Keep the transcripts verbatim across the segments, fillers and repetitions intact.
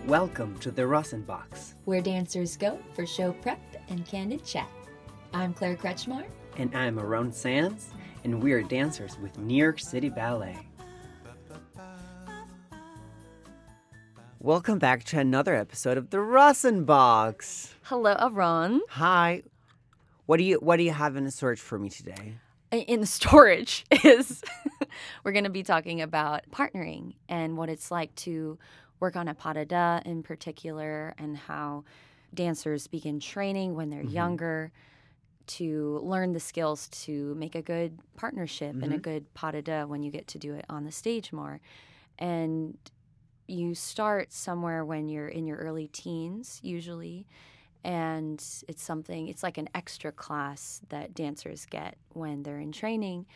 Welcome to the Rosenbox, where dancers go for show prep and candid chat. I'm Claire Kretschmar. And I'm Aaron Sands, and we are dancers with New York City Ballet. Welcome back to another episode of the Rosenbox. Hello, Aaron. Hi. What do you What do you have in the storage for me today? In the storage is we're going to be talking about partnering and what it's like to work on a pas de deux in particular, and how dancers begin training when they're mm-hmm. younger to learn the skills to make a good partnership mm-hmm. and a good pas de deux when you get to do it on the stage more. And you start somewhere when you're in your early teens, usually, and it's something, it's like an extra class that dancers get when they're in training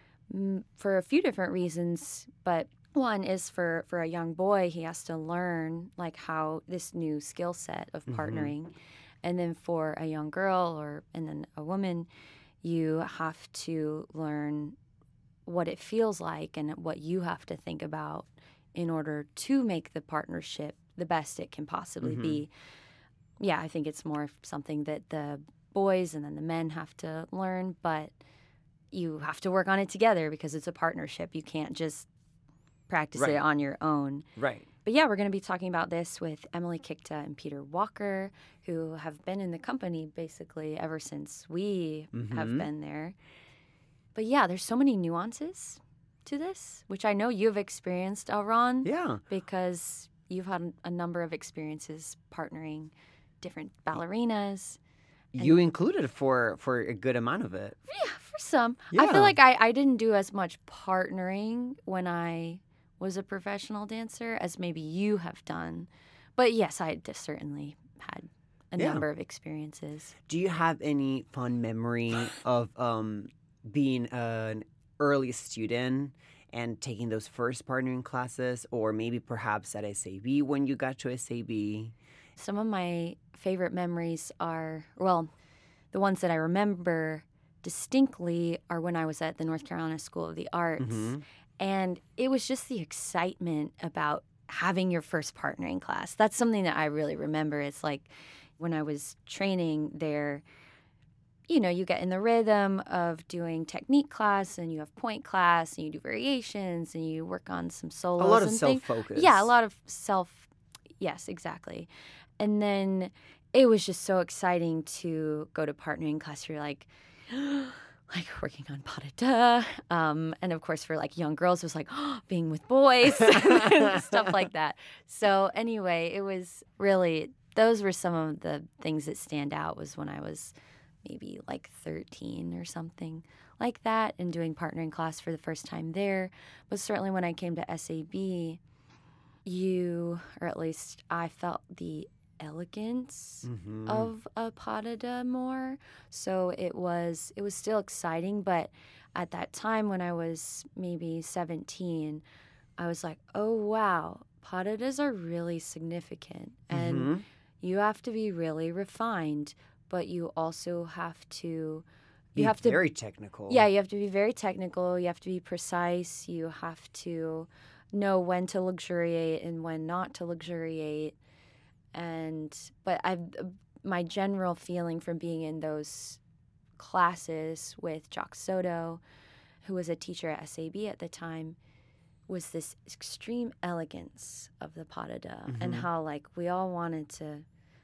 for a few different reasons. But one is for, for a young boy, he has to learn like how this new skill set of partnering. Mm-hmm. And then for a young girl or and then a woman, you have to learn what it feels like and what you have to think about in order to make the partnership the best it can possibly mm-hmm. be. Yeah, I think it's more something that the boys and then the men have to learn, but you have to work on it together because it's a partnership. You can't just practice right. it on your own. Right. But yeah, we're going to be talking about this with Emily Kikta and Peter Walker, who have been in the company basically ever since we mm-hmm. have been there. But yeah, there's so many nuances to this, which I know you've experienced, Aaron. Yeah. Because you've had a number of experiences partnering different ballerinas. You included for, for a good amount of it. Yeah, for some. Yeah. I feel like I, I didn't do as much partnering when I was a professional dancer as maybe you have done. But yes, I just certainly had a yeah. number of experiences. Do you have any fond memory of um, being an early student and taking those first partnering classes, or maybe perhaps at S A B when you got to S A B? Some of my favorite memories are, well, the ones that I remember distinctly are when I was at the North Carolina School of the Arts. Mm-hmm. And it was just the excitement about having your first partnering class. That's something that I really remember. It's like when I was training there, you know, you get in the rhythm of doing technique class and you have point class and you do variations and you work on some solos. A lot of and self-focus. Things. Yeah, a lot of self, yes, exactly. And then it was just so exciting to go to partnering class. You're like, like working on pas de deux. Um, and of course, for like young girls, it was like oh, being with boys and stuff like that. So anyway, it was really, those were some of the things that stand out was when I was maybe like thirteen or something like that and doing partnering class for the first time there. But certainly when I came to S A B, you, or at least I felt the elegance mm-hmm. of a pas de deux more. So it was it was still exciting, but at that time when I was maybe seventeen, I was like, oh wow, pas de deux are really significant. And mm-hmm. you have to be really refined, but you also have to you be have to very technical. Yeah, you have to be very technical, you have to be precise, you have to know when to luxuriate and when not to luxuriate. And but I, my general feeling from being in those classes with Jock Soto, who was a teacher at S A B at the time, was this extreme elegance of the pas de deux mm-hmm. and how like we all wanted to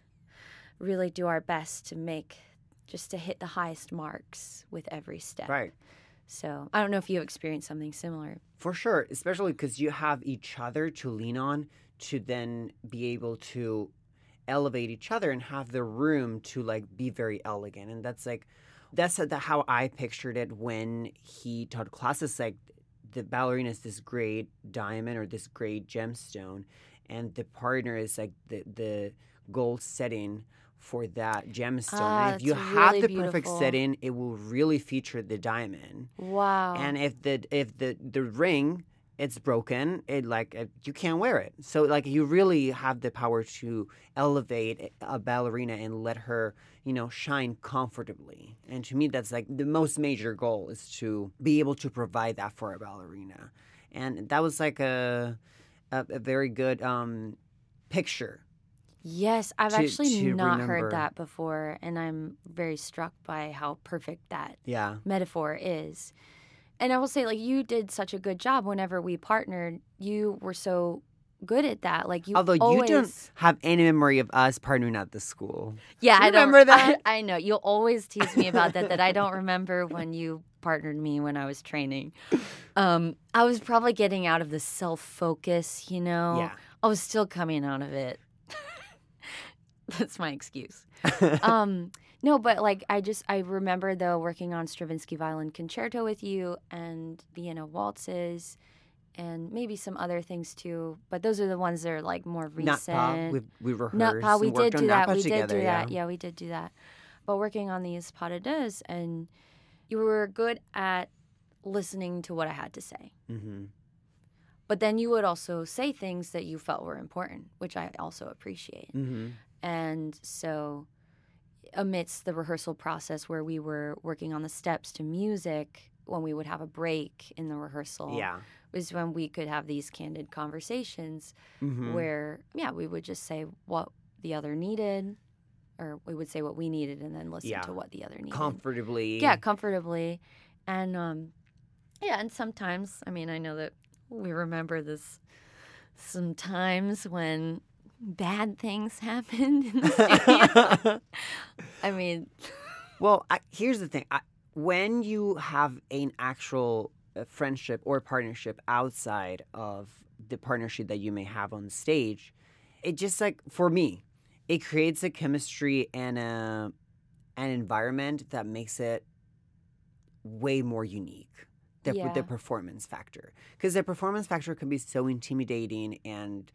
really do our best to make, just to hit the highest marks with every step. Right. So I don't know if you experienced something similar. For sure, especially because you have each other to lean on to then be able to elevate each other and have the room to like be very elegant. And that's like, that's the, how I pictured it when he taught classes. Like the ballerina is this great diamond or this great gemstone, and the partner is like the, the gold setting for that gemstone. Ah, and if you really have the beautiful. perfect setting, it will really feature the diamond. Wow. And if the if the the ring it's broken, it like it, you can't wear it. So like you really have the power to elevate a ballerina and let her, you know, shine comfortably. And to me, that's like the most major goal is to be able to provide that for a ballerina. And that was like a a, a very good um, picture. Yes, I've To- actually to not remember. heard that before, and I'm very struck by how perfect that Yeah. metaphor is. And I will say, like, you did such a good job whenever we partnered. You were so good at that. Like, you Although always... you don't have any memory of us partnering at the school. Yeah, Do you I don't remember that? I, I know. You'll always tease me about that, that I don't remember when you partnered me when I was training. Um, I was probably getting out of the self-focus, you know? Yeah. I was still coming out of it. That's my excuse. Um, no, but like I just I remember though working on Stravinsky Violin Concerto with you and Vienna waltzes and maybe some other things too. But those are the ones that are like more recent. Nutpa, we we rehearsed. Nutpa, we and did worked on do that. Nutpa We together, did do yeah. that. Yeah, we did do that. But working on these pas de deux, and you were good at listening to what I had to say. Mm-hmm. But then you would also say things that you felt were important, which I also appreciate. Mm-hmm. And so amidst the rehearsal process where we were working on the steps to music, when we would have a break in the rehearsal, Yeah. was when we could have these candid conversations Mm-hmm. where, yeah, we would just say what the other needed, or we would say what we needed and then listen Yeah. to what the other needed. Comfortably. Yeah, comfortably. And, um, yeah, and sometimes, I mean, I know that we remember this sometimes when bad things happened in the studio. I mean, Well, I, here's the thing. I, when you have an actual uh, friendship or partnership outside of the partnership that you may have on stage, it just like, for me, it creates a chemistry and a, an environment that makes it way more unique. The, Yeah. the performance factor. Because the performance factor can be so intimidating and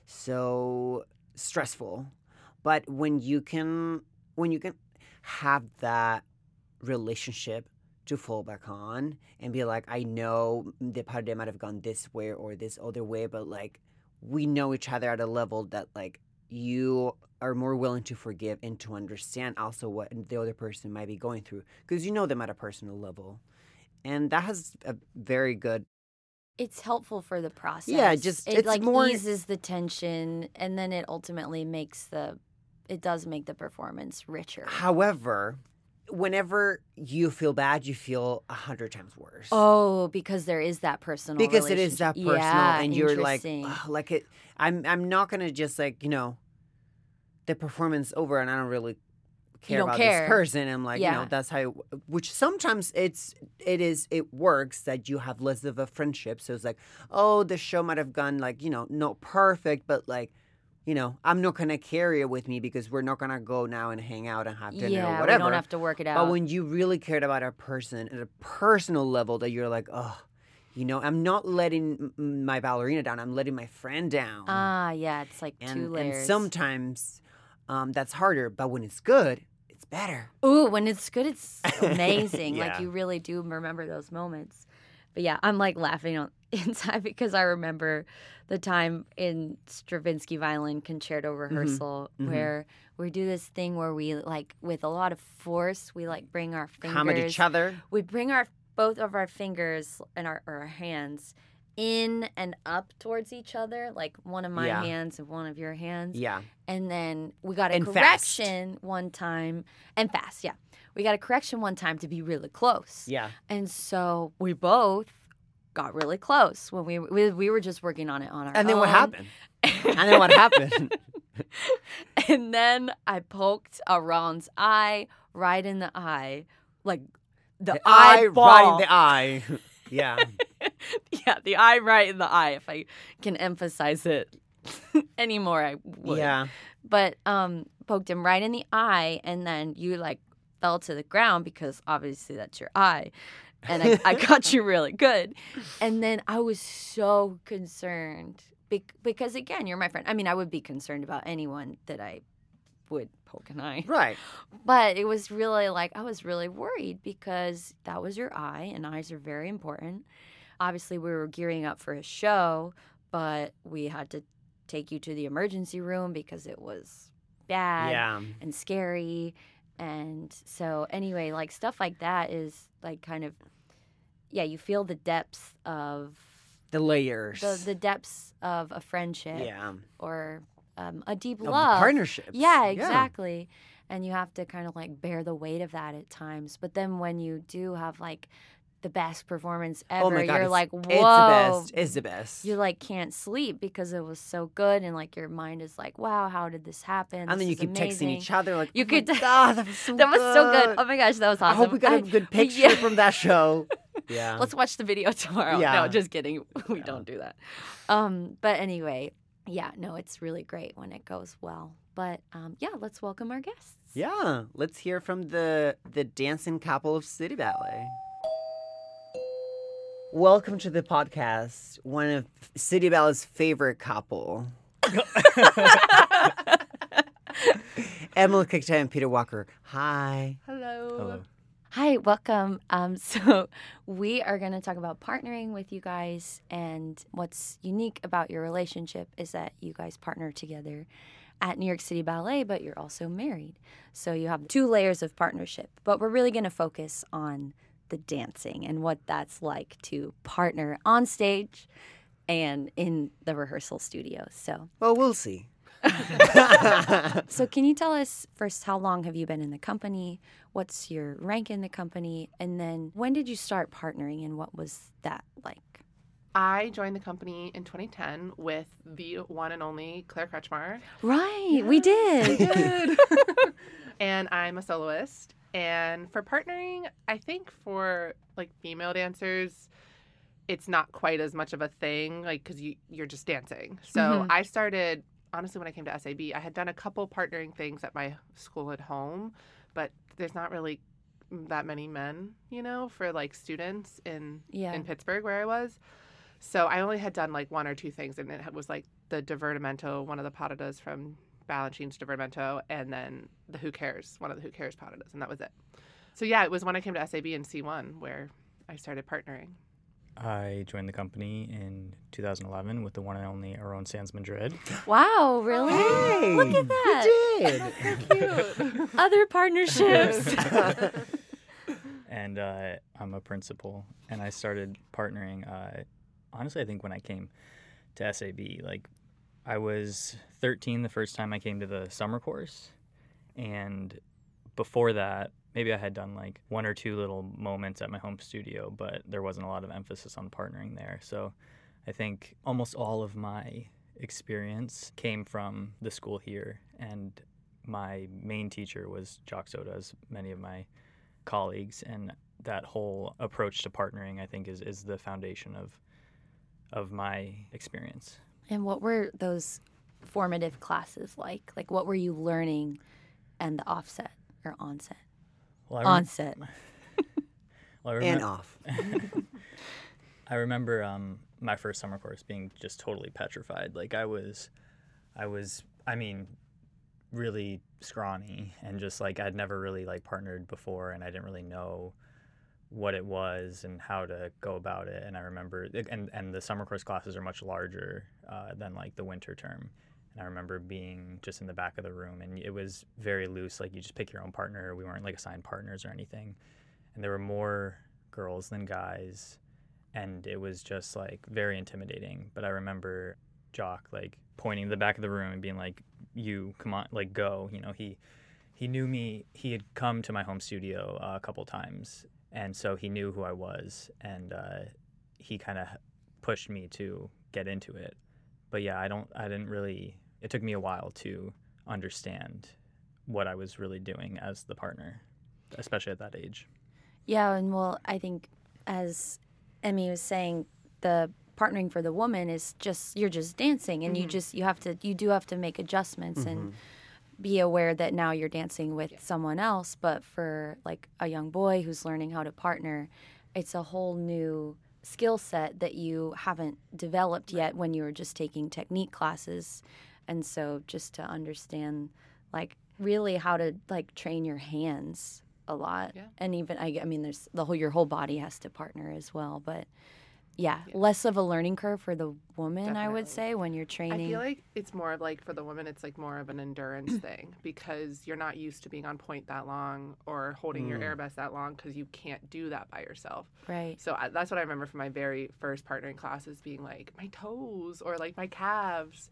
so stressful. But when you can when you can have that relationship to fall back on and be like, I know the pas de deux might have gone this way or this other way, but like we know each other at a level that like you are more willing to forgive and to understand also what the other person might be going through because you know them at a personal level. And that has a very good... it's helpful for the process. Yeah, just- it it's like more- eases the tension, and then it ultimately makes the, it does make the performance richer. However, whenever you feel bad, you feel a hundred times worse. Oh, because there is that personal because it is that relationship. personal, Yeah, and you're like, interesting. "Ugh," like it. I'm I'm not gonna just like you know, the performance over, and I don't really care don't about care. this person. I'm like, you know, Yeah. that's how. Which sometimes it's it is it works that you have less of a friendship. So it's like, oh, the show might have gone like you know not perfect, but like. You know, I'm not gonna carry it with me because we're not gonna go now and hang out and have dinner yeah, or whatever. we don't have to work it out. But when you really cared about a person at a personal level, that you're like, oh, you know, I'm not letting m- my ballerina down. I'm letting my friend down. ah, yeah, it's like and, two layers. and sometimes um, that's harder. But when it's good, it's better. Ooh, when it's good, it's amazing. Yeah. Like you really do remember those moments. But yeah, I'm like laughing on inside because I remember the time in Stravinsky Violin Concerto rehearsal mhm. where we do this thing where we like with a lot of force we like bring our fingers. Come at each other. We bring our both of our fingers and our, our hands in and up towards each other, like one of my Yeah. hands and one of your hands. Yeah. And then we got a And fast. correction one time. And fast, yeah. We got a correction one time to be really close. Yeah. And so we both got really close when we we, we were just working on it on our own. And then what happened? And then what happened? And then I poked Aron's eye right in the eye, like the, The eye eyeball. right in the eye. Yeah. Yeah, the eye right in the eye. If I can emphasize it anymore, I would. Yeah. But um, poked him right in the eye, and then you like fell to the ground because obviously that's your eye. And I, I got you really good. And then I was so concerned be- because, again, you're my friend. I mean, I would be concerned about anyone that I would poke an eye. Right. But it was really like, I was really worried because that was your eye, and eyes are very important. Obviously, we were gearing up for a show, but we had to take you to the emergency room because it was bad Yeah. and scary. And so anyway, like stuff like that is like kind of, yeah, you feel the depths of The layers. the, the depths of a friendship Yeah. or um, a deep Of love. partnerships. Yeah, exactly. Yeah. And you have to kind of like bear the weight of that at times. But then when you do have like the best performance ever, Oh my God, you're it's, like, whoa. It's the best. It's the best. You like can't sleep because it was so good, and like your mind is like, wow, how did this happen? And this then you is keep amazing. texting each other like, You oh could my God, that was so that good. was so good. Oh my gosh, that was awesome. I hope we got a good picture yeah. from that show. Yeah. Let's watch the video tomorrow. Yeah. No, just kidding. We Yeah. don't do that. Um, but anyway, yeah, no, it's really great when it goes well. But um, yeah, let's welcome our guests. Yeah. Let's hear from the the dancing couple of City Ballet. Welcome to the podcast, one of City Ballet's favorite couple. Emily Kikta and Peter Walker. Hi. Hello. Hello. Hi, welcome. Um, so we are going to talk about partnering with you guys, and what's unique about your relationship is that you guys partner together at New York City Ballet, but you're also married. So you have two layers of partnership, but we're really going to focus on the dancing and what that's like to partner on stage and in the rehearsal studio. So, Well, we'll see. so can you tell us first, how long have you been in the company? What's your rank in the company? And then when did you start partnering, and what was that like? I joined the company in twenty ten with the one and only Claire Kretschmar. Right, we did. did. And I'm a soloist. And for partnering, I think for like female dancers, it's not quite as much of a thing, like because you you're just dancing. So Mhm. I started honestly when I came to S A B. I had done a couple partnering things at my school at home, but there's not really that many men, you know, for like students in Yeah. in Pittsburgh where I was. So I only had done like one or two things, and it was like the Divertimento, one of the patadas from Balanchine's Divertimento, and then the Who Cares, one of the Who Cares patadas, and that was it. So yeah, it was when I came to S A B in C one where I started partnering. I joined the company in two thousand eleven with the one and only Aaron Sands Madrid. Wow, really? Hey, Look at that. You did. Cute. Other partnerships. And uh, I'm a principal, and I started partnering, uh, honestly, I think when I came to S A B. Like, I was thirteen the first time I came to the summer course, and before that, maybe I had done like one or two little moments at my home studio, but there wasn't a lot of emphasis on partnering there. So I think almost all of my experience came from the school here, and my main teacher was Jock Soda, as many of my colleagues, and that whole approach to partnering, I think, is, is the foundation of of my experience. And what were those formative classes like? Like, what were you learning and the offset or onset? Well, I rem- Onset. well, I And remem- off. I remember um, my first summer course being just totally petrified. Like I was, I was, I mean, really scrawny, and just like I'd never really like partnered before, and I didn't really know what it was and how to go about it. And I remember, and and the summer course classes are much larger uh, than like the winter term. And I remember being just in the back of the room, and it was very loose. Like you just pick your own partner. We weren't like assigned partners or anything. And there were more girls than guys, and it was just like very intimidating. But I remember Jock like pointing to the back of the room and being like, "You come on, like go." You know, he he knew me. He had come to my home studio uh, a couple times, and so he knew who I was, and uh, he kind of pushed me to get into it. But yeah, I don't. I didn't really. It took me a while to understand what I was really doing as the partner, especially at that age. Yeah, and well, I think as Emmy was saying, the partnering for the woman is just, you're just dancing, and Mhm. you just, you have to, you do have to make adjustments Mm-hmm. and be aware that now you're dancing with someone else. But for like a young boy who's learning how to partner, it's a whole new skill set that you haven't developed yet when you were just taking technique classes. And so just to understand like really how to like train your hands a lot. Yeah. And even I, I mean there's the whole, your whole body has to partner as well, but yeah, Yeah. less of a learning curve for the woman, I would Definitely. say, when you're training. I feel like it's more of like for the woman, it's like more of an endurance thing because you're not used to being on point that long or holding your Mm. airbus that long because you can't do that by yourself. Right. So I, that's what I remember from my very first partnering classes being like my toes or like my calves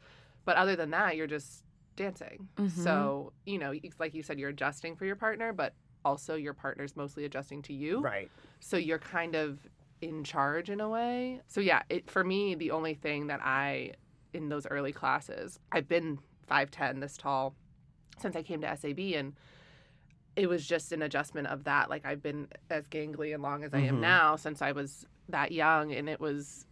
But other than that, you're just dancing. Mhm. So, you know, it's like you said, you're adjusting for your partner, but also your partner's mostly adjusting to you. Right. So you're kind of in charge in a way. So yeah, it, for me, the only thing that I, in those early classes, I've been five ten, this tall, since I came to S A B, and it was just an adjustment of that. Like, I've been as gangly and long as I am Mhm. now since I was that young, and it was,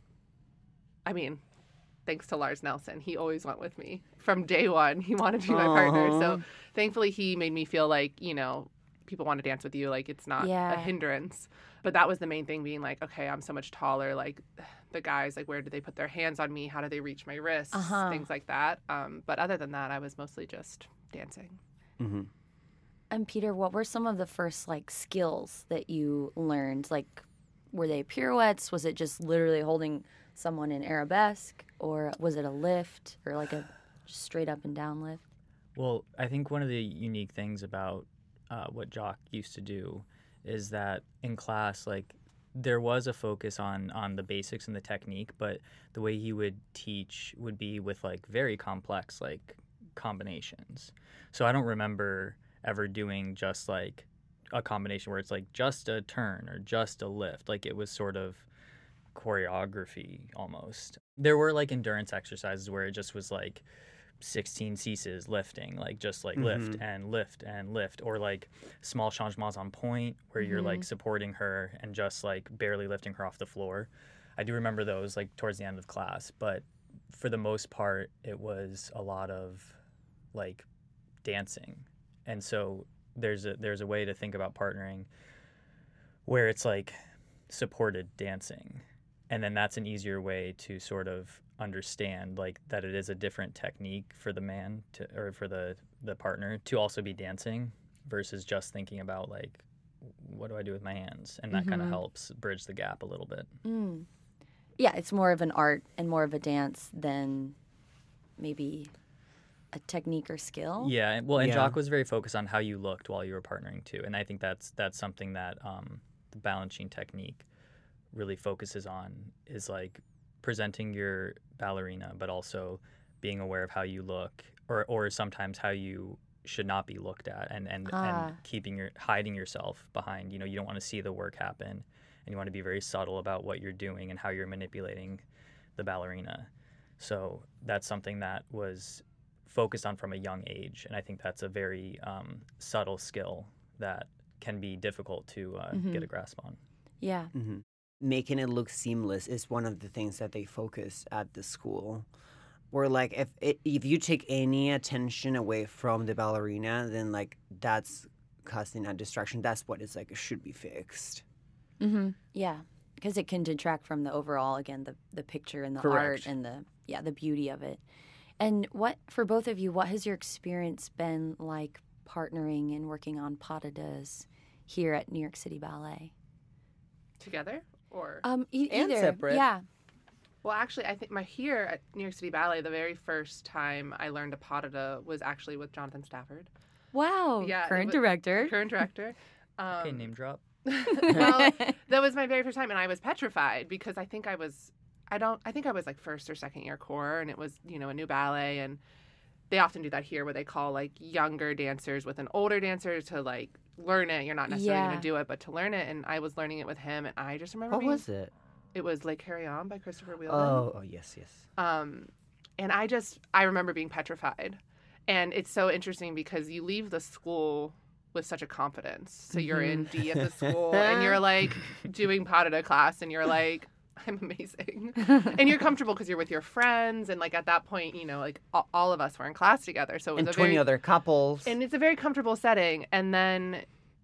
I mean, thanks to Lars Nelson, he always went with me from day one. He wanted to be my partner. Aw. So thankfully he made me feel like, you know, people want to dance with you, like it's not Yeah. a hindrance. But that was the main thing, being like, okay, I'm so much taller. Like, the guys, like, where do they put their hands on me? How do they reach my wrists? Uh-huh. Things like that. Um, but other than that, I was mostly just dancing. Mm-hmm. And Peter, what were some of the first like skills that you learned? Like, were they pirouettes? Was it just literally holding someone in arabesque, or was it a lift, or like a just straight up and down lift? Well, I think one of the unique things about uh, what Jock used to do is that in class, like, there was a focus on on the basics and the technique, but the way he would teach would be with like very complex like combinations. So I don't remember ever doing just like a combination where it's like just a turn or just a lift. Like, it was sort of choreography almost. There were like endurance exercises where it just was like sixteen ceases lifting, like just like lift Mhm. and lift and lift, or like small changements on point where you're like supporting her and just like barely lifting her off the floor. I do remember those like towards the end of class, but for the most part it was a lot of like dancing. And so there's a there's a way to think about partnering where it's like supported dancing, and then that's an easier way to sort of understand like that it is a different technique for the man to, or for the the partner to also be dancing versus just thinking about like, what do I do with my hands? And that kind of Mhm. helps bridge the gap a little bit. Mm. Yeah, it's more of an art and more of a dance than maybe a technique or skill. Yeah, and- well, and Yeah. Jock was very focused on how you looked while you were partnering too, and I think that's that's something that um, the balancing technique really focuses on, is like presenting your ballerina, but also being aware of how you look, or or sometimes how you should not be looked at, and and, Ah. and keeping your hiding yourself behind. You know, you don't want to see the work happen, and you want to be very subtle about what you're doing and how you're manipulating the ballerina. So that's something that was focused on from a young age, and I think that's a very um, subtle skill that can be difficult to uh, Mhm. get a grasp on. Yeah. Mm-hmm. Making it look seamless is one of the things that they focus at the school. Where like if it, if you take any attention away from the ballerina, then like that's causing a distraction. That's what it's like. It should be fixed. Mm-hmm. Yeah, because it can detract from the overall, again, the the picture and the Correct. art and the yeah the beauty of it. And what for both of you, what has your experience been like partnering and working on pas de deux here at New York City Ballet? Together? Or Um, e- And either, separate. yeah. well, actually, I think my here at New York City Ballet, the very first time I learned a pas de deux was actually with Jonathan Stafford, Wow. Yeah, it Current was- director. current director. Um, Okay, name drop. well, that was my very first time, and I was petrified because I think I was, I don't, I think I was like first or second year core, and it was, you know, a new ballet, and they often do that here where they call like younger dancers with an older dancer to like learn it. You're not necessarily Yeah. going to do it, but to learn it, and I was learning it with him, and I just remember What being, was it? it was like Carry On by Christopher Wheeldon. Oh, oh yes, yes. Um, and I just, I remember being petrified. And it's so interesting because you leave the school with such a confidence. So you're in D at the school and you're like doing pas de deux class and you're like, I'm amazing. And you're comfortable because you're with your friends. And like at that point, you know, like all, all of us were in class together. So it was And a twenty very, other couples. and it's a very comfortable setting. And then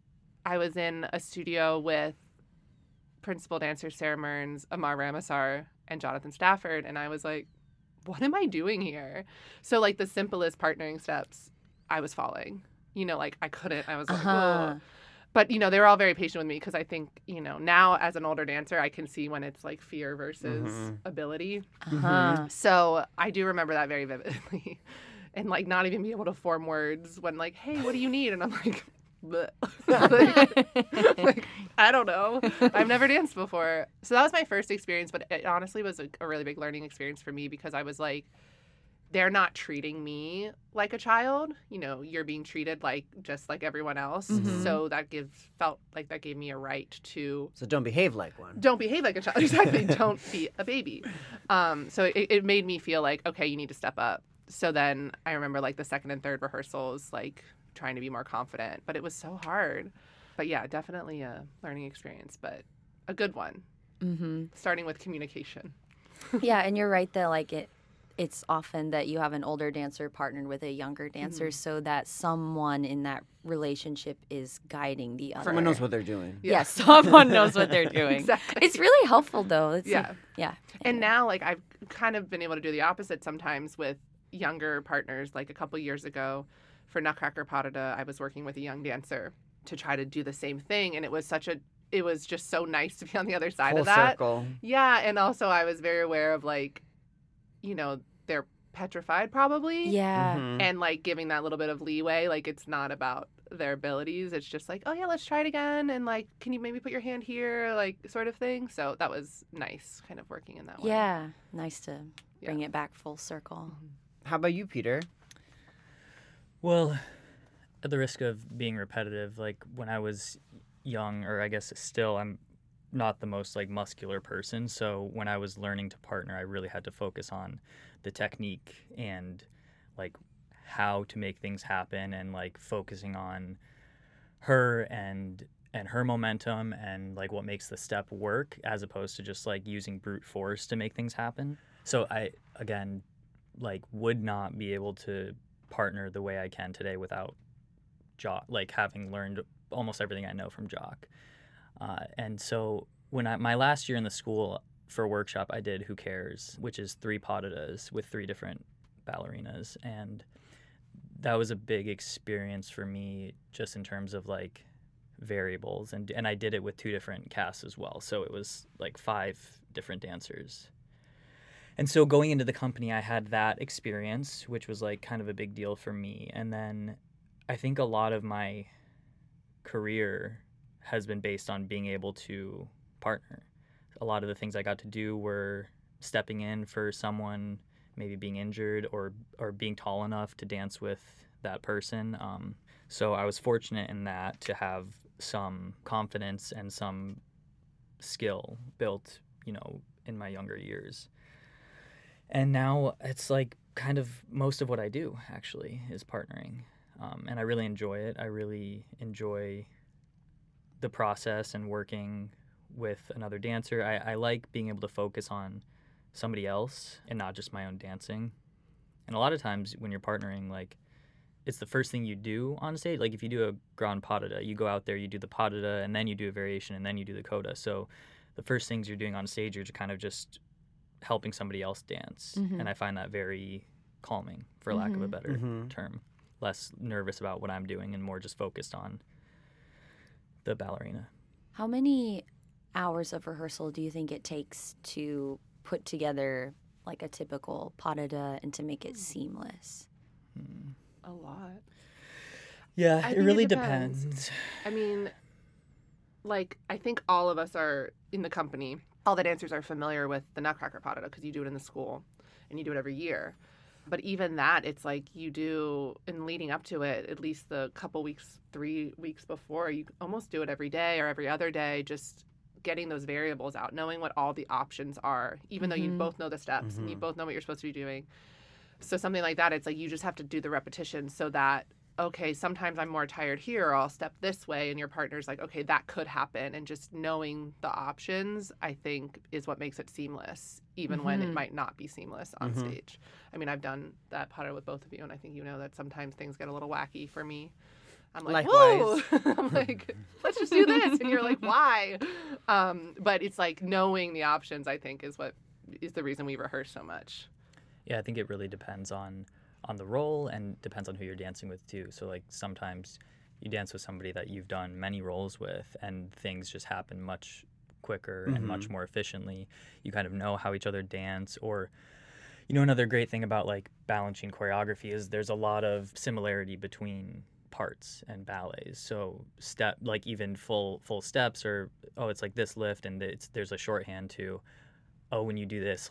I was in a studio with principal dancers Sarah Mearns, Amar Ramasar, and Jonathan Stafford. And I was like, what am I doing here? So like the simplest partnering steps, I was falling. You know, like I couldn't. I was like, Uh-huh. whoa. But, you know, they were all very patient with me because I think, you know, now as an older dancer, I can see when it's like fear versus Mhm. ability. Uh-huh. So I do remember that very vividly. And like not even be able to form words when like, hey, what do you need? And I'm like, bleh. like, like, I don't know. I've never danced before. So that was my first experience, but it honestly was a, a really big learning experience for me because I was like, they're not treating me like a child. You know, you're being treated like just like everyone else. Mhm. So that gives felt like that gave me a right to So don't behave like one. don't behave like a child. Exactly. Don't be a baby. Um, so it, it made me feel like, okay, you need to step up. So then I remember like the second and third rehearsals, like trying to be more confident, but it was so hard. But yeah, definitely a learning experience, but a good one. Mm-hmm. Starting with communication. Yeah, and you're right that like it it's often that you have an older dancer partnered with a younger dancer Mhm. so that someone in that relationship is guiding the other. Someone knows what they're doing. Yeah. Yes, someone knows what they're doing. Exactly. It's really helpful though. It's Yeah. like- yeah. And now, like, I've kind of been able to do the opposite sometimes with younger partners. Like, a couple years ago for Nutcracker Pas de Deux, I was working with a young dancer to try to do the same thing. And it was such a, it was just so nice to be on the other side Full of that. circle. Yeah. And also, I was very aware of, like, you know, they're petrified probably. Yeah. Mhm. And, like, giving that little bit of leeway. Like, it's not about their abilities. It's just like, oh, yeah, let's try it again. And, like, can you maybe put your hand here? Like, sort of thing. So that was nice, kind of working in that way. Yeah. Nice to Yeah. bring it back full circle. How about you, Peter? Well, at the risk of being repetitive, like when I was young, or I guess still, I'm not the most like muscular person. So when I was learning to partner, I really had to focus on the technique and like how to make things happen, and like focusing on her and and her momentum and like what makes the step work, as opposed to just like using brute force to make things happen. So I again like would not be able to partner the way I can today without Jock, like having learned almost everything I know from Jock. Uh, and so when I my last year in the school for a workshop, I did Who Cares, which is three pas de deux with three different ballerinas, and that was a big experience for me, just in terms of like variables, and and I did it with two different casts as well, so it was like five different dancers. And so going into the company, I had that experience, which was like kind of a big deal for me. And then I think a lot of my career has been based on being able to partner. A lot of the things I got to do were stepping in for someone maybe being injured, or or being tall enough to dance with that person. Um, so I was fortunate in that, to have some confidence and some skill built, you know, in my younger years. And now it's like kind of most of what I do actually is partnering. Um, and I really enjoy it. I really enjoy the process and working with another dancer. I, I like being able to focus on somebody else and not just my own dancing. And a lot of times when you're partnering, like, it's the first thing you do on stage. Like if you do a grand pas de deux, you go out there, you do the pas de deux, and then you do a variation, and then you do the coda. So the first things you're doing on stage, you're just kind of just helping somebody else dance. Mhm. And I find that very calming, for lack of a Mhm. better Mhm. term. Less nervous about what I'm doing and more just focused on the ballerina. How many hours of rehearsal do you think it takes to put together like a typical pas de deux and to make it seamless? Hmm. A lot. Yeah, I it think it really depends. depends. I mean, like, I think all of us are in the company, all the dancers are familiar with the Nutcracker Pas de Deux because you do it in the school and you do it every year. But even that, it's like you do, in leading up to it, at least the couple weeks, three weeks before, you almost do it every day or every other day, just getting those variables out, knowing what all the options are, even though you Mhm. both know the steps and you Mhm. both know what you're supposed to be doing. So something like that, it's like you just have to do the repetition so that, okay, sometimes I'm more tired here, or I'll step this way, and your partner's like, okay, that could happen. And just knowing the options, I think, is what makes it seamless, even when it Mhm. might not be seamless on Mhm. stage. I mean, I've done that pas de deux with both of you, and I think you know that sometimes things get a little wacky for me. I'm like, whoa! Likewise. I'm like, let's just do this. And you're like, why? Um, but it's like knowing the options, I think, is what is the reason we rehearse so much. Yeah, I think it really depends on on the role, and depends on who you're dancing with too. So like sometimes you dance with somebody that you've done many roles with, and things just happen much quicker and much Mhm. more efficiently. You kind of know how each other dance. Or, you know, another great thing about like Balanchine choreography is there's a lot of similarity between parts and ballets. So step, like even full full steps, or oh, it's like this lift, and it's there's a shorthand to, oh, when you do this, like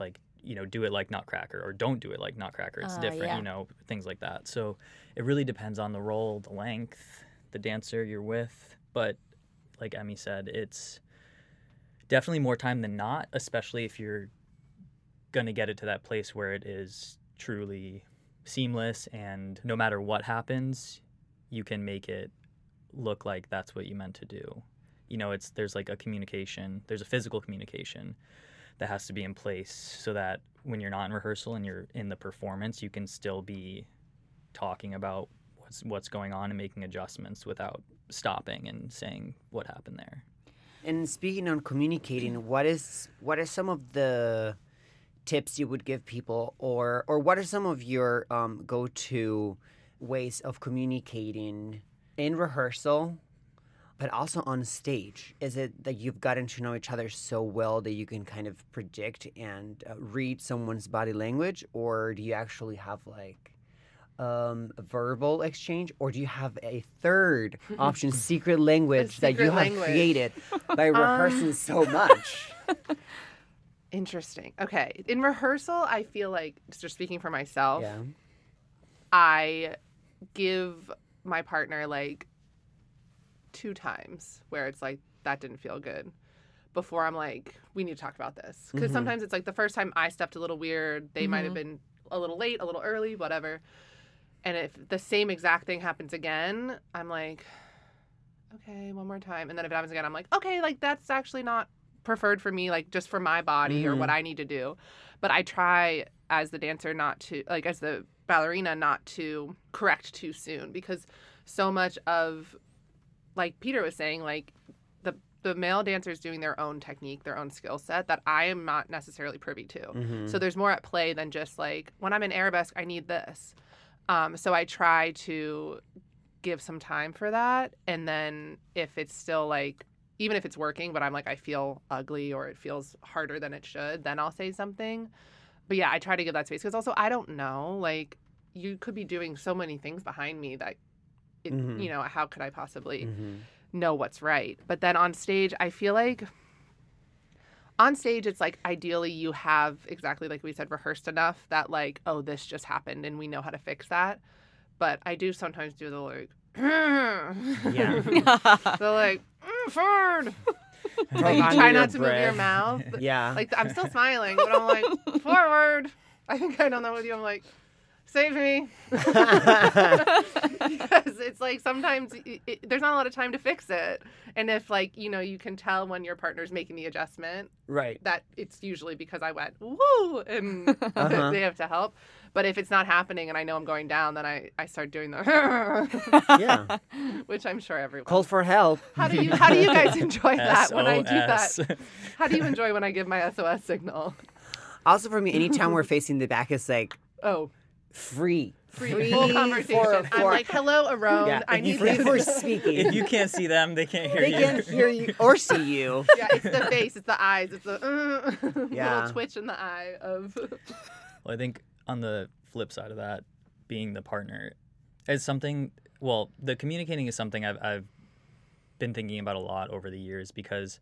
you know, do it like Nutcracker, or don't do it like Nutcracker. It's Uh, different, yeah. you know, things like that. So it really depends on the role, the length, the dancer you're with. But like Emmy said, it's definitely more time than not, especially if you're going to get it to that place where it is truly seamless, and no matter what happens, you can make it look like that's what you meant to do. You know, it's there's like a communication, there's a physical communication that has to be in place so that when you're not in rehearsal and you're in the performance, you can still be talking about what's what's going on and making adjustments without stopping and saying what happened there. And speaking on communicating, what is what are some of the tips you would give people, or or what are some of your um, go-to ways of communicating in rehearsal, but also on stage? Is it that you've gotten to know each other so well that you can kind of predict and uh, read someone's body language, or do you actually have like um, a verbal exchange, or do you have a third option, secret language that secret you have language. created by rehearsing so much? Interesting. Okay. In rehearsal, I feel like, just speaking for myself, Yeah. I give my partner like two times where it's like, that didn't feel good, before I'm like, we need to talk about this. Because Mhm. sometimes it's like the first time I stepped a little weird, they might have Mhm. been a little late, a little early, whatever. And if the same exact thing happens again, I'm like, okay, one more time. And then if it happens again, I'm like, okay, like that's actually not preferred for me, like just for my body or what I need to do. But I try as the dancer not to, like as the ballerina, not to correct too soon, because so much of, like Peter was saying, like the the male dancers doing their own technique, their own skill set that I am not necessarily privy to. Mhm. So there's more at play than just like, when I'm in arabesque, I need this. Um, so I try to give some time for that. And then if it's still like, even if it's working, but I'm like, I feel ugly or it feels harder than it should, then I'll say something. But yeah, I try to give that space, because also I don't know, like you could be doing so many things behind me that, it, Mhm. you know, how could I possibly Mhm. know what's right? But then on stage, I feel like on stage, it's like ideally you have, exactly like we said, rehearsed enough that like, oh, this just happened and we know how to fix that. But I do sometimes do the like, Yeah. so like, mm, forward. Talk Like you under try your not to move your breath. mouth. Yeah. Like I'm still smiling, but I'm like, forward. I think I don't know with you. I'm like, save me. Because it's like sometimes it, it, there's not a lot of time to fix it. And if like, you know, you can tell when your partner's making the adjustment, Right. that it's usually because I went, woo, and Uh-huh. they have to help. But if it's not happening and I know I'm going down, then I, I start doing the, Yeah. which I'm sure everyone. Call for help. How do you how do you guys enjoy that when I do S O S. that? How do you enjoy when I give my S O S signal? Also, for me, anytime we're facing the back, it's like Oh, free. free, full conversation. for- I'm for- like, hello, Aron. Yeah. I need free this. for speaking. If you can't see them, they can't hear they you. can't hear you or see you. Yeah, it's the face, it's the eyes, it's the uh, Yeah. little twitch in the eye of. Well, I think on the flip side of that, being the partner is something, well, the communicating is something I've, I've been thinking about a lot over the years, because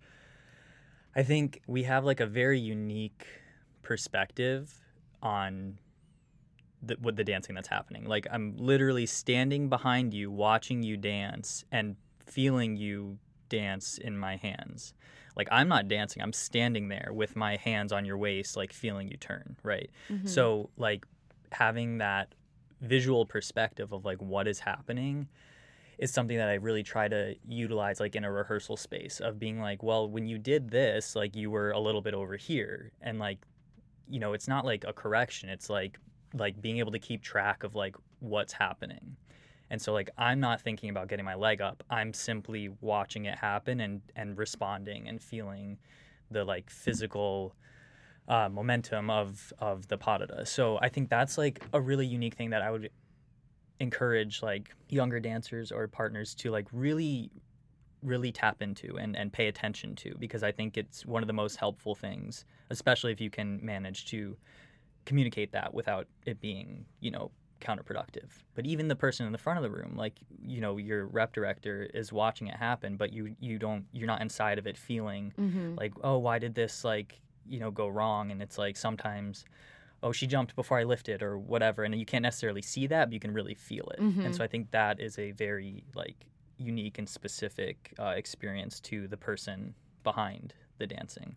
I think we have like a very unique perspective on the, with the dancing that's happening. Like I'm literally standing behind you, watching you dance and feeling you dance in my hands. Like I'm not dancing, I'm standing there with my hands on your waist, like feeling you turn, right? Mhm. So like having that visual perspective of like what is happening is something that I really try to utilize like in a rehearsal space, of being like, well, when you did this, like you were a little bit over here, and like, you know, it's not like a correction, it's like like being able to keep track of like what's happening. And so like I'm not thinking about getting my leg up, I'm simply watching it happen and and responding and feeling the like physical uh, momentum of of the pas de deux. So I think that's like a really unique thing that I would encourage like younger dancers or partners to like really really tap into and, and pay attention to, because I think it's one of the most helpful things, especially if you can manage to communicate that without it being, you know, counterproductive. But even the person in the front of the room, like, you know, your rep director is watching it happen, but you you don't you're not inside of it feeling Mhm. like, oh, why did this like you know, go wrong. And it's like sometimes, oh, she jumped before I lifted or whatever. And you can't necessarily see that, but you can really feel it. Mm-hmm. And so I think that is a very like unique and specific uh, experience to the person behind the dancing.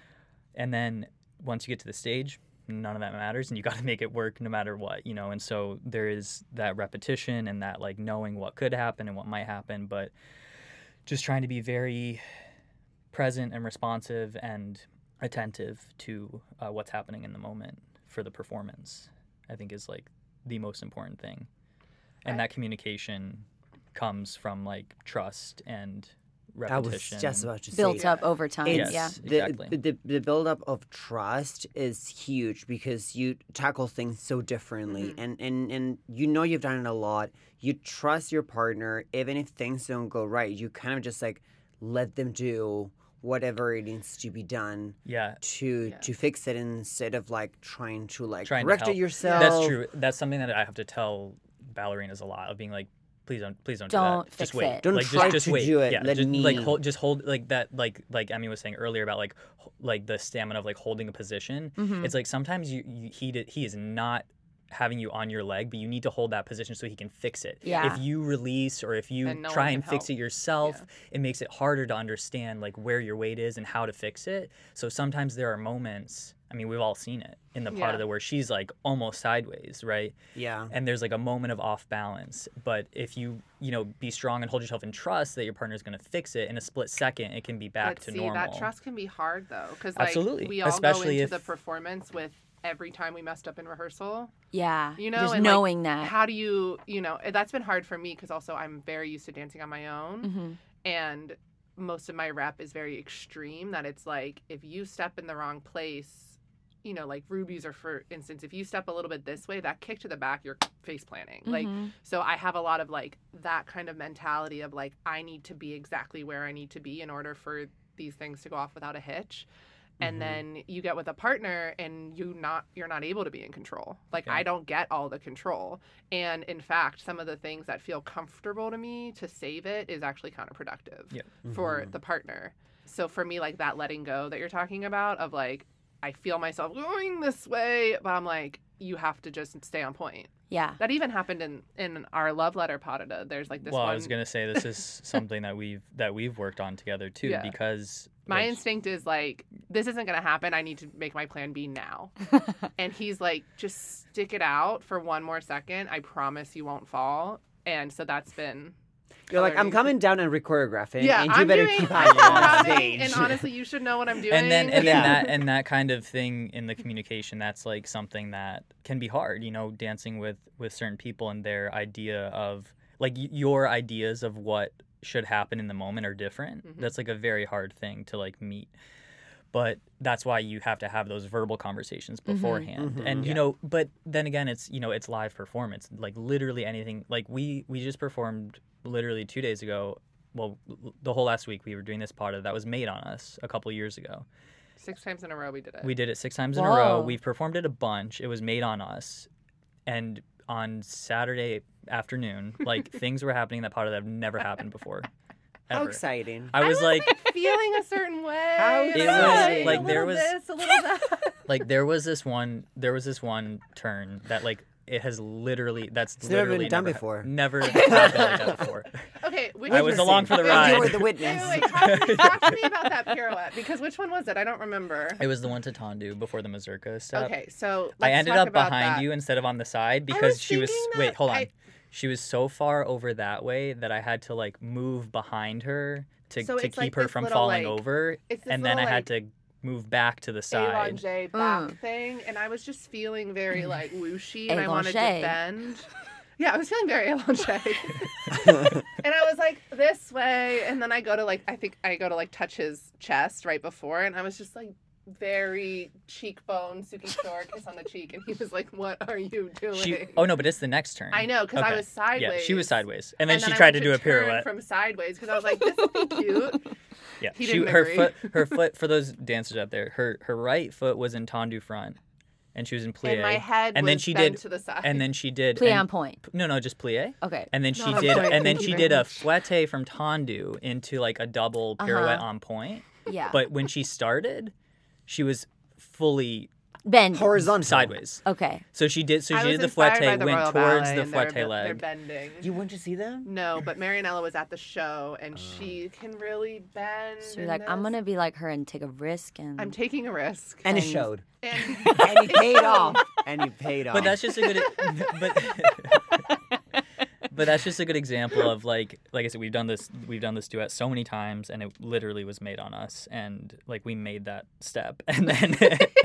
And then once you get to the stage, none of that matters, and you got to make it work no matter what, you know. And so there is that repetition and that like knowing what could happen and what might happen, but just trying to be very present and responsive and attentive to uh, what's happening in the moment for the performance, I think is like the most important thing. And I- that communication comes from like trust and I was repetition. just and- about to say Built that. up over time. It's, Yeah. the, exactly. the the buildup of trust is huge because you tackle things so differently, Mhm. and, and and you know you've done it a lot. You trust your partner, even if things don't go right. You kind of just like let them do whatever it needs to be done yeah. to Yeah. to fix it instead of like trying to like Trying to correct it help. yourself. That's true. That's something that I have to tell ballerinas a lot of being like, please don't, please don't, Don't do that. fix Just wait. it. Don't like, try just, just to wait. do it. Yeah, Let just me. like hold, just hold like that. Like like Emmy was saying earlier about like h- like the stamina of like holding a position. Mhm. It's like sometimes you, you he did, he is not having you on your leg, but you need to hold that position so he can fix it. Yeah. If you release or if you And no try one and can fix help. it yourself, Yeah. it makes it harder to understand like where your weight is and how to fix it. So sometimes there are moments, I mean, we've all seen it in the Yeah. part of the where she's like almost sideways, right? Yeah. And there's like a moment of off balance. But if you, you know, be strong and hold yourself in trust that your partner is going to fix it in a split second, it can be back But to see, normal. that trust can be hard though, because like Absolutely. we all Especially go into if- the performance with every time we messed up in rehearsal. Yeah. You know, just and, like, knowing that. How do you, you know, that's been hard for me because also I'm very used to dancing on my own, hmm and most of my rep is very extreme. That it's like if you step in the wrong place, you know, like rubies, or for instance, if you step a little bit this way, that kick to the back, you're face planting. Like, Mhm. so I have a lot of like that kind of mentality of like I need to be exactly where I need to be in order for these things to go off without a hitch. And Mhm. then you get with a partner and you not you're not able to be in control. Like Yeah. I don't get all the control. And in fact, some of the things that feel comfortable to me to save it is actually counterproductive Yeah. for Mhm. the partner. So for me, like that letting go that you're talking about of like I feel myself going this way, but I'm like, you have to just stay on point. Yeah. That even happened in in our love letter Padada. There's like this well, one. I was gonna say this is something that we've that we've worked on together too, Yeah. because My like, instinct is like, this isn't going to happen. I need to make my plan B now. And he's like, just stick it out for one more second. I promise you won't fall. And so that's been. You're like, I'm coloring- coming down and re-choreographing, Yeah, and you I'm better doing, keep I'm on on choreographing, stage. and honestly, you should know what I'm doing. and then and Yeah. then that and that kind of thing in the communication, that's like something that can be hard, you know, dancing with with certain people and their idea of like y- your ideas of what should happen in the moment are different. Mhm. That's like a very hard thing to like meet. But that's why you have to have those verbal conversations beforehand. Mhm. And you Yeah. know, but then again, it's, you know, it's live performance. Like literally anything. Like we we just performed literally two days ago. Well, l- the whole last week we were doing this part of that was made on us a couple years ago. Six times in a row we did it. We did it six times in a row. Whoa. We've performed it a bunch. It was made on us. And on Saturday afternoon, like things were happening in that part of that have never happened before. How Ever. exciting! I was like, feeling a certain way. How and It I'm was, like, like, a there little was- this, a little that. like there was this one, there was this one turn that like it has literally, that's It's never been literally done never, before. Never happened like that before. Okay, which I was Witnessing. along for the Wait, ride. You were the Wait, witness. wait, wait. Talk, to- talk to me about that pirouette because which one was it? I don't remember. It was the one to Tandu before the mazurka step. Okay, so I let's ended talk up about behind that. you instead of on the side I because was she was thinking wait, that. hold on. I- She was so far over that way that I had to like move behind her to, So to it's keep like her this from little, falling like- over, It's this and then I little, had like, to move back to the side. Allongé back Mm. thing, and I was just feeling very like whooshy, and I wanted to Allongé. bend. Yeah, I was feeling very allongé, and I was like this way, and then I go to like I think I go to like touch his chest right before, and I was just like very cheekbone, Suki Shore, kiss on the cheek, and he was like, "What are you doing?" She, oh no, but it's the next turn. I know because I Okay. was sideways. Yeah, she was sideways, and then And she I tried went to do a turn pirouette. from sideways because I was like, "This would be cute." Yeah, He she didn't her agree. foot her foot for those dancers out there. Her her right foot was in tendu front, and she was in plie. And my head and was then she bent did, to the side. and then she did Play and- on point. No, no, just plie. Okay. And then she Not on did, point, and then thank she you did very a fouette from tendu into like a double pirouette Uh-huh. on point. Yeah. But when she started, she was fully Bend. Horizontal. sideways. Okay. So she did. So I she was did the inspired by fouette, the went Royal towards Ballet, the and they're fouette be- They're leg. bending. You went to see them? No, but Marianella was at the show, and she can really bend. So you're in like, I'm this. going to be like her and take a risk. And I'm taking a risk. And it And- showed. And, And he it paid showed. off. And he paid off. But that's just a good. But. But that's just a good example of like like I said, we've done this we've done this duet so many times, and it literally was made on us, and like we made that step, and then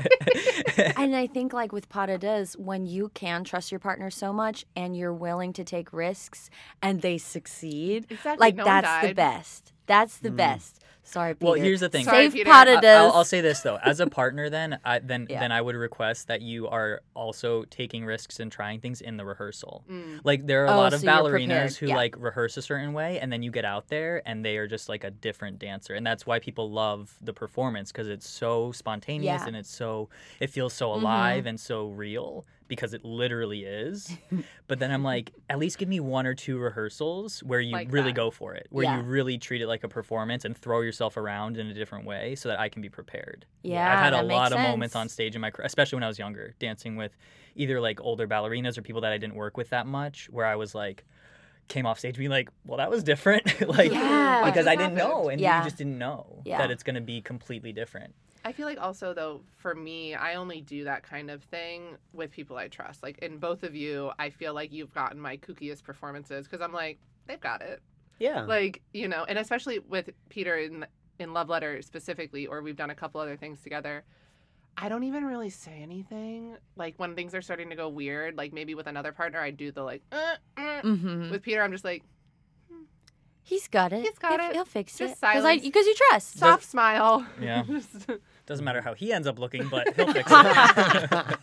And I think like with pas de deux, when you can trust your partner so much and you're willing to take risks and they succeed, Exactly, like no one that's the died. best. That's the best. Sorry, Peter. Well, here's the thing. Sorry, Safe Peter. pas de I- deux. I'll, I'll say this though, as a partner, then I then Yeah. then I would request that you are also taking risks and trying things in the rehearsal. Mm. Like there are a Oh, lot of so you're ballerinas prepared. who Yeah. like rehearse a certain way, and then you get out there and they are just like a different dancer, and that's why people love the performance because it's so spontaneous Yeah. and it's so it feels so alive and so real because it literally is. But then I'm like, at least give me one or two rehearsals where you Like really that. go for it, where Yeah. you really treat it like a performance and throw yourself around in a different way so that I can be prepared. Yeah, I've had a that makes lot of moments sense. on stage in my career, especially when I was younger, dancing with either like older ballerinas or people that I didn't work with that much, where I was like, came off stage being like, well, that was different. like, Yeah. because What I just didn't know. happened? And Yeah. you just didn't know Yeah. that it's going to be completely different. I feel like also though for me, I only do that kind of thing with people I trust. Like in both of you, I feel like you've gotten my kookiest performances because I'm like, they've got it. yeah. Like, you know, and especially with Peter in in Love Letter specifically, or we've done a couple other things together. I don't even really say anything. Like when things are starting to go weird, like maybe with another partner, I do the like. Uh, uh. Mm-hmm. With Peter, I'm just like He's got it. He's got he'll, it. He'll fix Just it. Because silence. because you trust. soft smile. Yeah. Just- Doesn't matter how he ends up looking, but he'll fix it.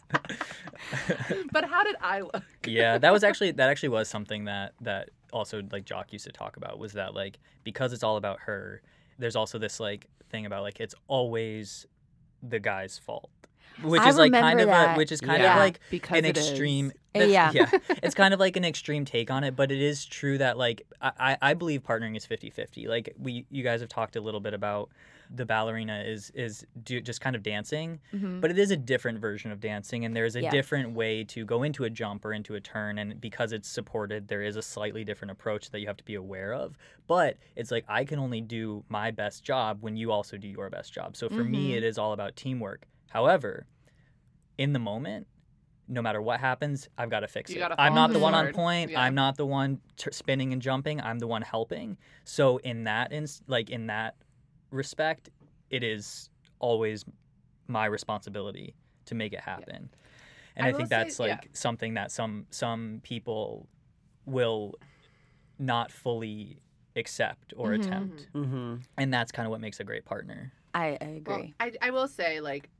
but how did I look? Yeah, that was actually that actually was something that that also like Jock used to talk about, was that like because it's all about her, there's also this like thing about like it's always the guy's fault, which I is like kind remember of that. a which is kind Yeah. of like Because an it is. extreme. Uh, that's- yeah. yeah, it's kind of like an extreme take on it, but it is true that like I I I believe partnering is fifty-fifty. Like we you guys have talked a little bit about the ballerina is is do, just kind of dancing, Mhm. but it is a different version of dancing, and there's a Yeah. different way to go into a jump or into a turn, and because it's supported, there is a slightly different approach that you have to be aware of. But it's like I can only do my best job when you also do your best job. So for me, Mhm. it is all about teamwork. However, in the moment, no matter what happens, I've got to fix You it. gotta I'm follow not the the one on sword. point. Yeah. I'm not the one t- spinning and jumping. I'm the one helping. So in that ins- like in that respect, it is always my responsibility to make it happen. And I I, will think say- that's like yeah. something that some some people will not fully accept or Mhm. attempt. Mm-hmm. And that's kind of what makes a great partner. I, I agree. Well, I, I will say, like,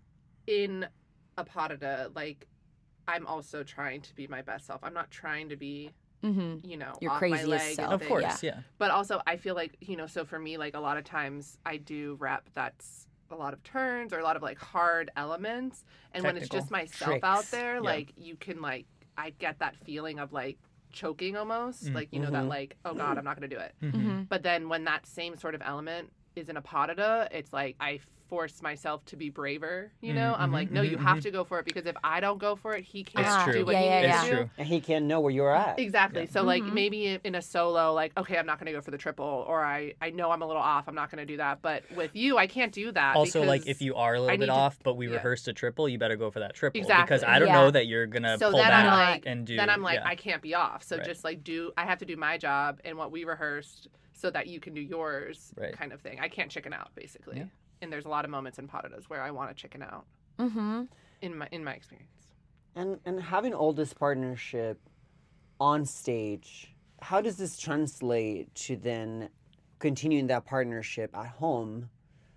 in a pas de deux, like, I'm also trying to be my best self. I'm not trying to be, mm-hmm. you know, Your off craziest my leg self. and Of things. course, yeah. But also, I feel like, you know, so for me, like, a lot of times I do rep that's a lot of turns or a lot of, like, hard elements. And when it's Technical. just myself out Tricks. there, Yeah. like, you can, like, I get that feeling of, like, choking almost. Mm. Like, you know, that, Mhm. like, oh, God, I'm not going to do it. Mhm. Mm-hmm. But then when that same sort of element is in a pas de deux, it's like I force myself to be braver, you know? Mhm, I'm like, mhm, no, mhm, you have mhm. to go for it because if I don't go for it, he can't It's do true. what Yeah, he yeah, needs yeah. to It's do. true. And he can know where you're at. Exactly. Yeah. So like Mhm. maybe in a solo, like, okay, I'm not gonna go for the triple, or I, I know I'm a little off, I'm not gonna do that. But with you, I can't do that. Also, like because- if you are a I little need bit to- off, but we yeah. rehearsed a triple, you better go for that triple because Exactly. I don't Yeah. know that you're gonna so pull then back I'm like, and do. then I'm like, yeah. I can't be off. So Right. just like do, I have to do my job and what we rehearsed so that you can do yours, Right. kind of thing. I can't chicken out basically. Yeah. And there's a lot of moments in pas de deux where I want to chicken out Mm-hmm. in my in my experience. And and having oldest partnership on stage, how does this translate to then continuing that partnership at home?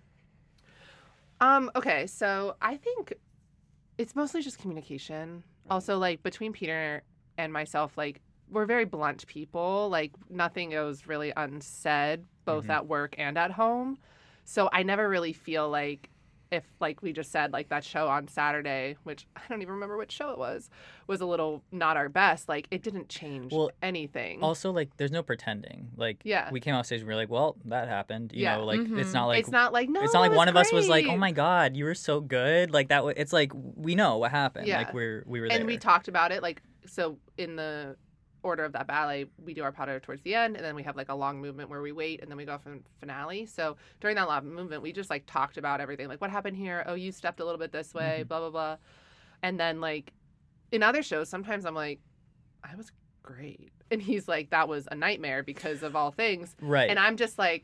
Um, okay, so I think it's mostly just communication. Also, like between Peter and myself, like we're very blunt people. Like nothing goes really unsaid, both Mhm. at work and at home. So I never really feel like if, like we just said, like that show on Saturday, which I don't even remember which show it was, was a little not our best, like it didn't change Well, anything. Also, like, there's no pretending. Like, Yeah. we came off stage and we were like, well, that happened. You Yeah. know, like, Mhm. it's not like it's not like, no, it's not it like was one of us was like, great. oh my god, you were so good. Like that. W- it's like we know what happened. Yeah. Like we're we were there. And we talked about it, like, so in the order of that ballet, we do our pas de deux towards the end, and then we have like a long movement where we wait, and then we go for finale. So during that long movement, we just like talked about everything, like what happened here. Oh, you stepped a little bit this way, Mhm. blah blah blah. And then like in other shows, sometimes I'm like, I was great, and he's like, that was a nightmare because of all things, right. and I'm just like,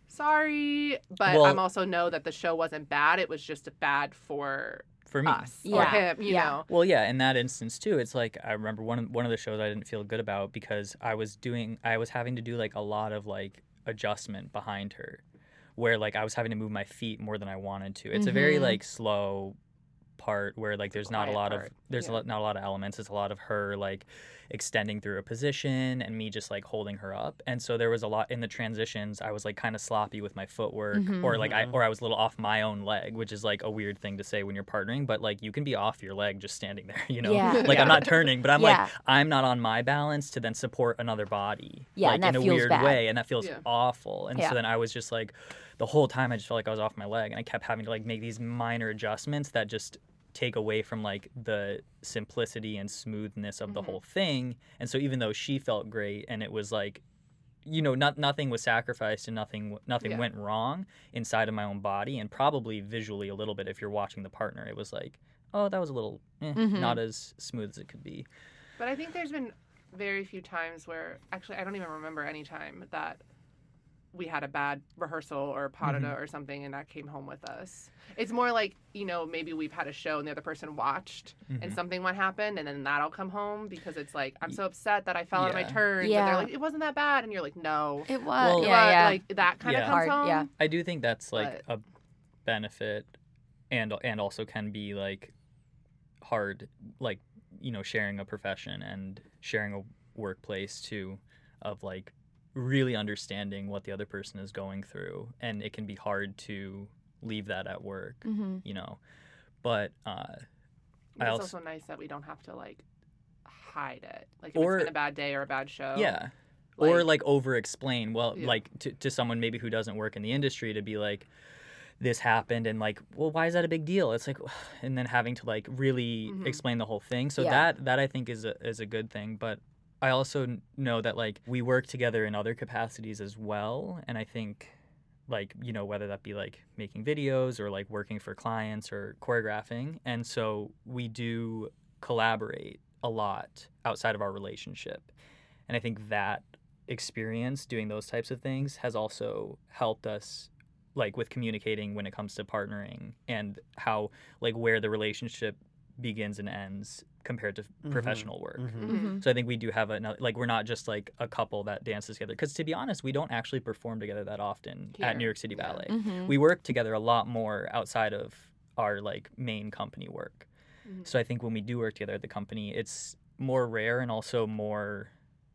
sorry, but Well- I'm also know that the show wasn't bad. It was just bad for for me. us or Yeah. him, you Yeah. know. Well, yeah, in that instance too, it's like I remember one of, one of the shows I didn't feel good about because I was doing I was having to do like a lot of like adjustment behind her, where like I was having to move my feet more than I wanted to. It's a very Mhm. like slow part where like there's not a quiet lot part, of there's a yeah. lot, not a lot of elements. It's a lot of her like extending through a position and me just like holding her up. And so there was a lot in the transitions. I was like kind of sloppy with my footwork, Mhm. or like I Mhm. or I was a little off my own leg, which is like a weird thing to say when you're partnering. But like you can be off your leg just standing there, you know. Yeah. Like Yeah. I'm not turning, but I'm Yeah. like I'm not on my balance to then support another body, Yeah, like and that in a feels weird bad. way, and that feels Yeah. awful. And Yeah. so then I was just like, the whole time I just felt like I was off my leg, and I kept having to like make these minor adjustments that just take away from like the simplicity and smoothness of the Mhm. whole thing. And so even though she felt great and it was like, you know, not nothing was sacrificed and nothing nothing Yeah. went wrong inside of my own body, and probably visually a little bit if you're watching the partner, it was like, oh, that was a little eh, Mhm. not as smooth as it could be. But I think there's been very few times where, actually, I don't even remember any time that we had a bad rehearsal or pas de deux Mhm. or something and that came home with us. It's more like, you know, maybe we've had a show and the other person watched and Mhm. something might happen and then that'll come home because it's like, I'm so upset that I fell out of my Yeah. turns. Yeah. And they're like, it wasn't that bad. And you're like, no. It was. Well- It yeah, was, yeah. Like that kind of Yeah. comes Hard, home. yeah. I do think that's like But- a benefit, and and also can be like hard, like, you know, sharing a profession and sharing a workplace too, of like really understanding what the other person is going through, and it can be hard to leave that at work, Mhm. you know. But uh, But I it's also- also nice that we don't have to like hide it. Like if Or- it's been a bad day or a bad show. yeah, or like- like over explain. Well, Yeah. like to to someone maybe who doesn't work in the industry, to be like, this happened, and like, well, why is that a big deal? It's like, and then having to like really Mhm. explain the whole thing. So Yeah. that that I think is a is a good thing. But I also n- know that like we work together in other capacities as well, and I think like, you know, whether that be like making videos or like working for clients or choreographing, and so we do collaborate a lot outside of our relationship, and I think that experience doing those types of things has also helped us like with communicating when it comes to partnering, and how like where the relationship begins and ends compared to Mhm. professional work. Mhm. Mhm. So I think we do have a like we're not just like a couple that dances together, because to be honest, we don't actually perform together that often Here, at New York City yeah. Ballet. Mhm. We work together a lot more outside of our like main company work. Mhm. So I think when we do work together at the company, it's more rare and also more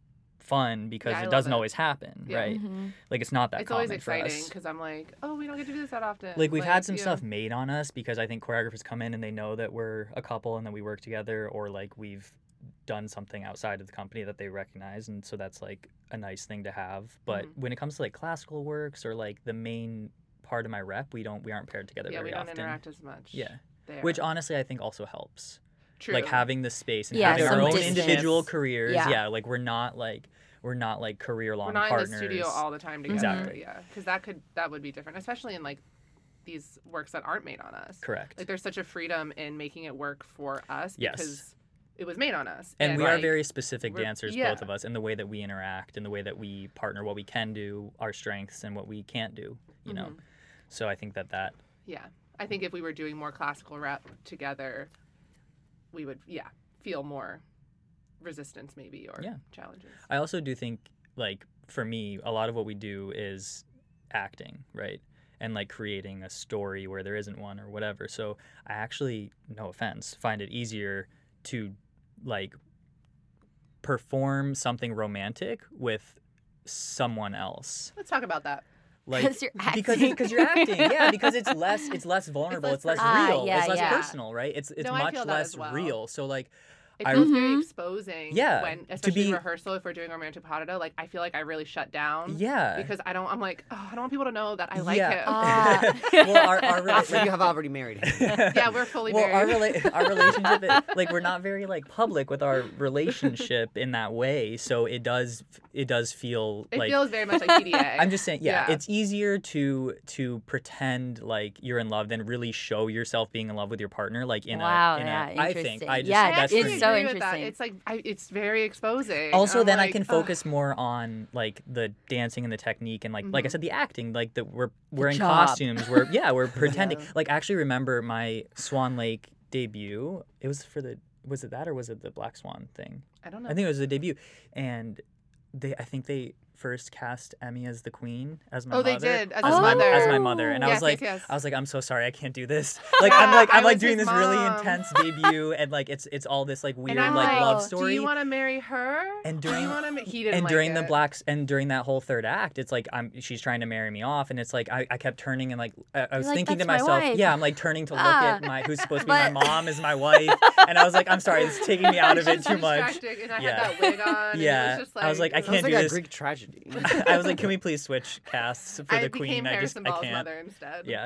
fun because Yeah, I it love doesn't it. always happen, Yeah. right? Mhm. Like it's not that It's common always for exciting us. because I'm like, oh, we don't get to do this that often. Like we've had some yeah. stuff made on us because I think choreographers come in and they know that we're a couple and that we work together, or like we've done something outside of the company that they recognize, and so that's like a nice thing to have. But Mhm. when it comes to like classical works or like the main part of my rep, we don't we aren't paired together Yeah, very we don't often. interact as much. Yeah, There. which honestly I think also helps. True. Like having the space and Yeah, having our some own distance. individual careers. Yeah. Yeah. like we're not like we're not like career long we're not partners. in the studio all the time together. Exactly. Yeah, because that could that would be different, especially in like these works that aren't made on us. Correct. Like there's such a freedom in making it work for us Yes. because it was made on us. And, we are like, very specific we're- dancers, yeah. both of us, in the way that we interact, in the way that we partner, what we can do, our strengths, and what we can't do. You know, Mhm. so I think that that Yeah, I think if we were doing more classical rep together, we would yeah feel more resistance maybe or Yeah. challenges. I also do think, like, for me, a lot of what we do is acting, right? And like creating a story where there isn't one or whatever. So I actually, no offense, find it easier to like perform something romantic with someone else. Let's talk about that. Like 'Cause you're because acting. because you're acting, yeah. Because it's less it's less vulnerable, less it's less, personal. Ah, real, yeah, it's less yeah. personal, right? It's it's No, I much feel that less as well. real. So like, It I feels very Mhm. exposing. Yeah, When, to especially in be- rehearsal, if we're doing romantic pas de deux, like I feel like I really shut down. yeah. Because I don't. I'm like, oh, I don't want people to know that I like Yeah. him. Ah. Well, our our After rela- you have already married him. Yeah, we're fully well, our married. rela- our relationship, is, like we're not very like public with our relationship in that way. So it does it does feel It like feels very much like P D A. I'm just saying, yeah, Yeah. it's easier to to pretend like you're in love than really show yourself being in love with your partner. Like in Wow, a, in yeah, a, I think interesting. I just Yeah, I that's actually for it's me. so agree with that. interesting. It's like I, it's very exposing. Also, I'm then I like, can ugh. focus more on like the dancing and the technique and like like I Mhm. said, the acting. Like the we're we're in job. costumes. We're yeah, we're pretending. Yeah. Like I actually remember my Swan Lake debut. It was for the was it that or was it the Black Swan thing? I don't know. I think it was the debut, and they I think they first cast Emmy as the queen as my Oh, they mother. did, as as his my mother. as my mother, and I Yes, was like yes, yes. I was like I'm so sorry I can't do this. Like I'm like I I'm like was doing his this really mom. intense debut, and like it's it's all this like weird and I'm like like, love Do story. you want to marry her? And Do during- you want to? Ma-? He didn't and like during the it. blacks and during that whole third act, it's like I'm she's trying to marry me off, and it's like I, I kept turning and like I, I was like, thinking to "That's my myself, wife." yeah, I'm like turning to look Ah. at my who's supposed to be my But- mom is my wife, and I was like, I'm sorry, it's taking me out of it It's too so much. distracting, And I Yeah. had that wig on. And Yeah. It was just like, I was like, I Sounds can't like do a this. Greek tragedy. I was like, can we please switch casts for I the became queen? I just Harrison I Ball's can't. mother instead. Yeah.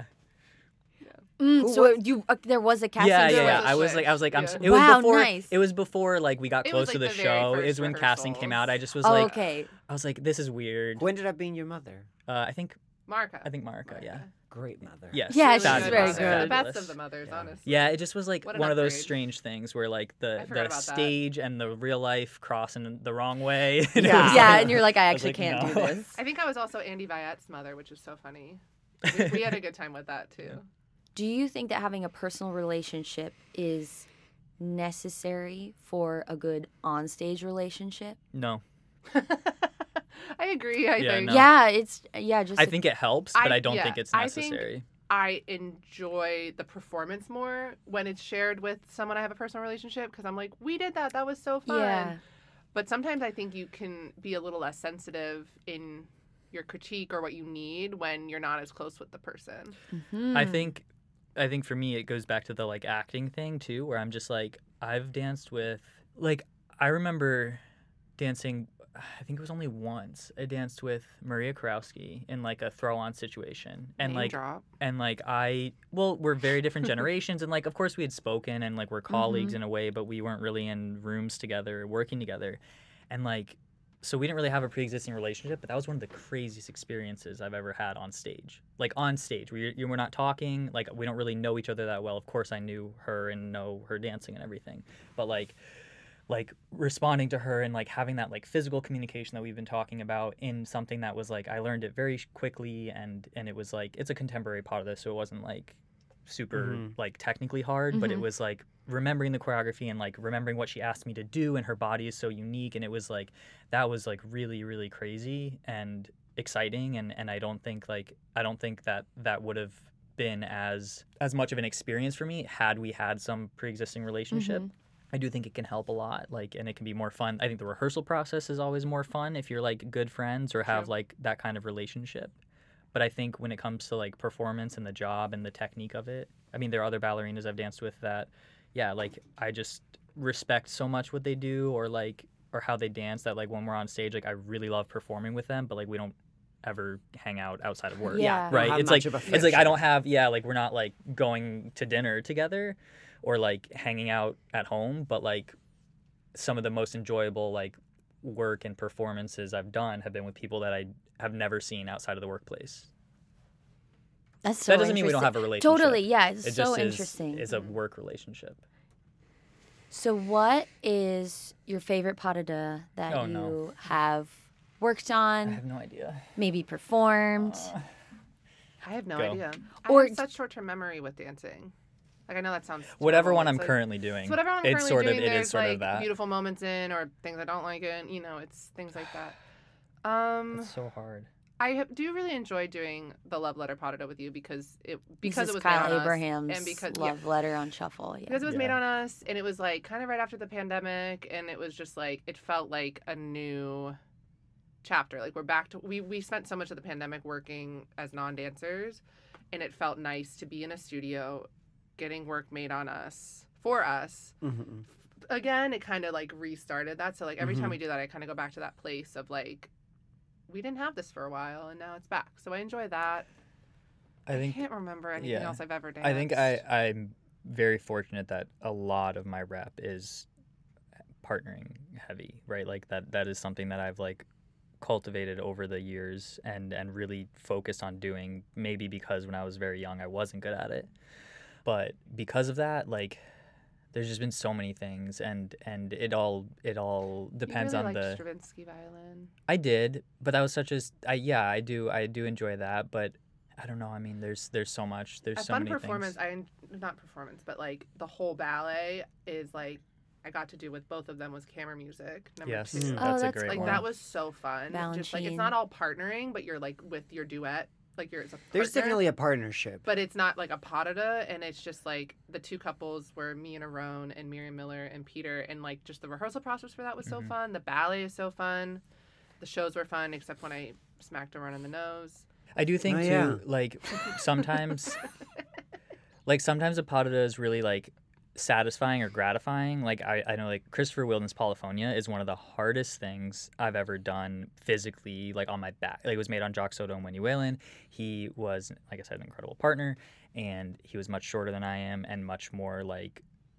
Mm, Who so was- you uh, there was a casting. Yeah, yeah, there yeah. was a I was switch. like, I was like, I'm. Yeah. s- It was Wow, before. nice. It was before like we got It close was, to like, the the very show. It first was when casting came out. I just was Oh, like, okay. I was like, this is weird. Who ended up being your mother? Uh, I think, Marka. I think Marika. Yeah. Great mother. Yes. Yeah, Really she's good very mother. good. The best Fabulous. of the mothers, Yeah. honestly. Yeah, it just was like What an one of those upgrade. strange things where like I the forgot the about that. stage and the real life cross in the wrong way. And it Yeah. was Yeah, like- and you're like, I I was actually like, can't do no. this. I think I was also Andy Viette's mother, which is so funny. We, we had a good time with that too. Do you think that having a personal relationship is necessary for a good onstage relationship? No, I agree. I Yeah, think no. Yeah, it's yeah, just I think it helps, but I- I, don't yeah, think it's I think- necessary. I enjoy the performance more when it's shared with someone I have a personal relationship because I'm like, we did that. That was so fun. yeah. But sometimes I think you can be a little less sensitive in your critique or what you need when you're not as close with the person. Mhm. I think I think for me it goes back to the like acting thing too, where I'm just like I've danced with like I remember dancing I think it was only once. I danced with Maria Karowski in like a throw on situation. And Name like drop. and like I well, we're very different generations and like of course we had spoken and like we're colleagues Mhm. in a way, but we weren't really in rooms together working together. And like so we didn't really have a pre-existing relationship, but that was one of the craziest experiences I've ever had on stage. Like on stage, where you're, you we're not talking, like we don't really know each other that well. Of course, I knew her and know her dancing and everything, but like, like responding to her and like having that like physical communication that we've been talking about in something that was like I learned it very sh- quickly and and it was like it's a contemporary part of this, so it wasn't like super Mhm. like technically hard, but it Mhm. was like remembering the choreography and like remembering what she asked me to do, and her body is so unique, and it was like that was like really really crazy and exciting, and and I don't think like I don't think that that would have been as as much of an experience for me had we had some pre-existing relationship. Mhm. I do think it can help a lot, like, and it can be more fun. I think the rehearsal process is always more fun if you're like good friends or have True. like that kind of relationship. But I think when it comes to like performance and the job and the technique of it, I mean, there are other ballerinas I've danced with that, yeah, like I just respect so much what they do or like or how they dance that like when we're on stage, like I really love performing with them, but like we don't ever hang out outside of work. Yeah. Don't Right. have It's much like of a it's like I friendship. don't have yeah, like we're not like going to dinner together or like hanging out at home, but like some of the most enjoyable like work and performances I've done have been with people that I have never seen outside of the workplace. That's so that doesn't mean we don't have a interesting. relationship. Totally, yeah, it's It so just is, interesting. is a work relationship. So, what is your favorite pas de deux that Oh, you no. have worked I on, have no idea. maybe performed? Uh, I have no Go. idea. Or- I have such short-term memory with dancing. Like I know that sounds whatever terrible. one I'm It's like- currently doing. It's whatever I'm it's currently sort doing. of it there's is sort like of that. beautiful moments in, or things I don't like in. You know, it's things like that. Um, It's so hard. I have, do really enjoy doing the love letter pas de deux with you because it because this it was is Kyle made on Abraham's us, and because love yeah, letter on shuffle. Yeah. because it was made Yeah. on us, and it was like kind of right after the pandemic, and it was just like it felt like a new chapter. Like we're back to we we spent so much of the pandemic working as non-dancers, and it felt nice to be in a studio, getting work made on us for us. Mm-hmm. Again, it kind of like restarted that. So like every Mhm. time we do that, I kind of go back to that place of like, we didn't have this for a while, and now it's back. So I enjoy that. I think I can't remember anything yeah. else I've ever danced. I think I, I'm very fortunate that a lot of my rep is partnering heavy, right? Like that that is something that I've like cultivated over the years and, and really focused on doing, maybe because when I was very young I wasn't good at it. But because of that, like there's just been so many things and, and it all it all depends you really on liked the Stravinsky violin. I did, but that was such a I yeah, I do I do enjoy that, but I don't know. I mean, there's there's so much. There's A so fun many performance. things. I not performance, but like the whole ballet is like I got to do with both of them was camera music. Number Yes, two. Mm. Oh, that's a that's great Like one. that was so fun. Just like it's Balanchine. not all partnering, but you're like with your duet. Like you're it's a There's partner, definitely a partnership. but it's not like a pas de deux, and it's just like the two couples were me and Arone and Miriam Miller and Peter, and like just the rehearsal process for that was so Mhm. fun. The ballet is so fun. The shows were fun, except when I smacked Arone in the nose. I do think Oh, too, yeah. like sometimes, like sometimes a pas de deux is really like satisfying or gratifying. Like I, I know like Christopher Wilden's Polyphonia is one of the hardest things I've ever done physically, like on my back. Like it was made on Jock Soto and Wendy Whalen. He was, like I said, an incredible partner, and he was much shorter than I am and much more like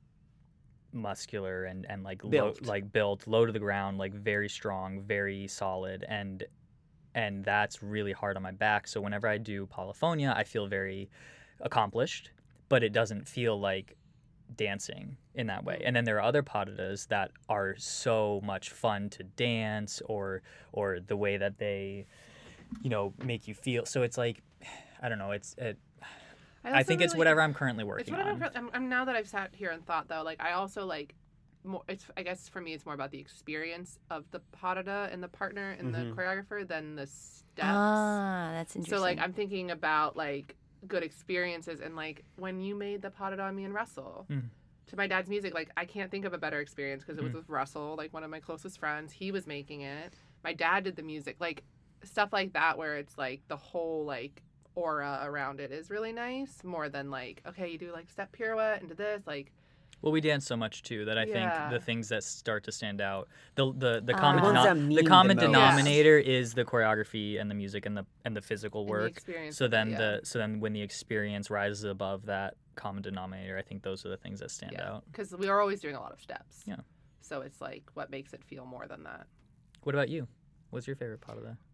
muscular and and like Built. low, like built, low to the ground, like very strong, very solid, and and that's really hard on my back. So whenever I do Polyphonia, I feel very accomplished, but it doesn't feel like dancing in that way. And then there are other pas de deux that are so much fun to dance, or or the way that they, you know, make you feel. So it's like, I don't know. It's it. I, also think it's really- whatever I'm currently It's working whatever. on. I'm, I'm now that I've sat here and thought though, like I also like more. It's I guess for me it's more about the experience of the pas de deux and the partner and Mhm. the choreographer than the steps. Ah, that's interesting. So like I'm thinking about like good experiences and like when you made the pas de deux on me and Russell Mm. to my dad's music, like I can't think of a better experience because it was Mm. with Russell, like one of my closest friends. He was making it. My dad did the music, like stuff like that where it's like the whole like aura around it is really nice more than like okay you do like step pirouette and do this like Well, we dance so much too that I Yeah. think the things that start to stand out, the the the Ah. common The ones denom- that mean the the common most. denominator is the choreography and the music and the and the physical and the work. experience So of it, then yeah. the so then when the experience rises above that common denominator, I think those are the things that stand yeah out. because we are always doing a lot of steps Yeah. so it's like what makes it feel more than that. What about you? What's your favorite part of that?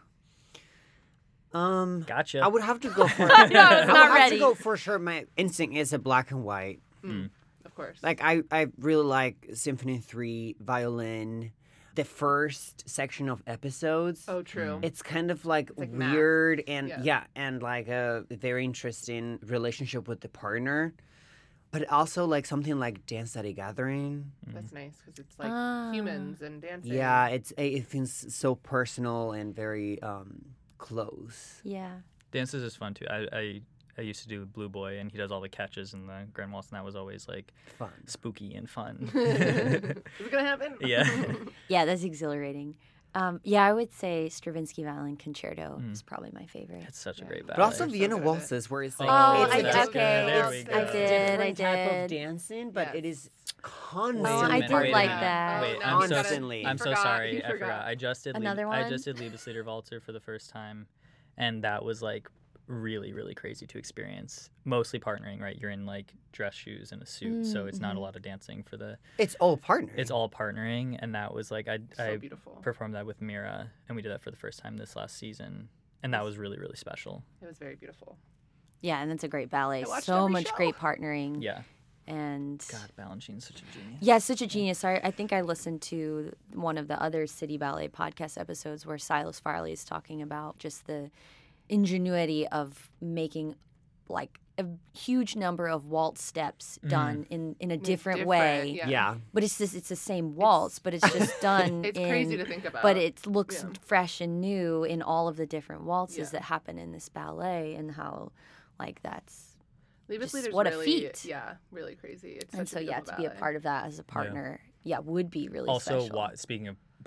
Um, Gotcha. I would have to go for. No, I was I would not have ready. to go for sure. My instinct is a black and white. Mm, of course. Like I, I really like Symphony three violin. The first section of episodes. oh true. It's kind of like, It's like math. weird and Yeah. yeah. and like a very interesting relationship with the partner, but also like something like Dance at a Gathering. That's nice because it's like Ah. humans and dancing. Yeah, it's it feels so personal and very um close. Yeah. Dances is fun too. I, I I used to do Blue Boy, and he does all the catches in the Grand Waltz, and that was always like Fun. spooky and fun. Is it gonna happen? Yeah. Yeah, that's exhilarating. Um, yeah, I would say Stravinsky Violin Concerto Mm. is probably my favorite. It's such a Yeah. great But ballet. also so Vienna good at it. waltzes, where it's like Oh, it's I a did- different, okay, there we it's go. a I did, different I type did. of dancing, but it Yes. is Wait a constantly. Oh, I minute, did wait a like minute. that. Wait, Oh, I'm no, so constantly. I'm He so forgot, sorry. he I forgot. forgot. I just did Another Lieb- I one? just did Liebeslieder Waltzer for the first time, and that was like really really crazy to experience. Mostly partnering, right? You're in like dress shoes and a suit, so it's not a Mhm. lot of dancing for the. It's all partner. It's all partnering, and that was like I So I beautiful. performed that with Mira, and we did that for the first time this last season, and that was really really special. It was very beautiful. Yeah, and that's a great ballet. I watched So every much show. great partnering. Yeah. And God, Balanchine's such a genius. yeah, such a genius. I, I think I listened to one of the other City Ballet podcast episodes where Silas Farley is talking about just the ingenuity of making like a huge number of waltz steps done in, in a It's different, way. Yeah. yeah. But it's just, it's the same waltz, but it's just done It's in, crazy to think about. but it looks Yeah. fresh and new in all of the different waltzes Yeah. that happen in this ballet and how like that's Liebeslieder's what a really, feat. Yeah, really crazy. It's and such so a yeah beautiful to be a ballet. part of that as a partner yeah, would be really Also, special. wa- speaking of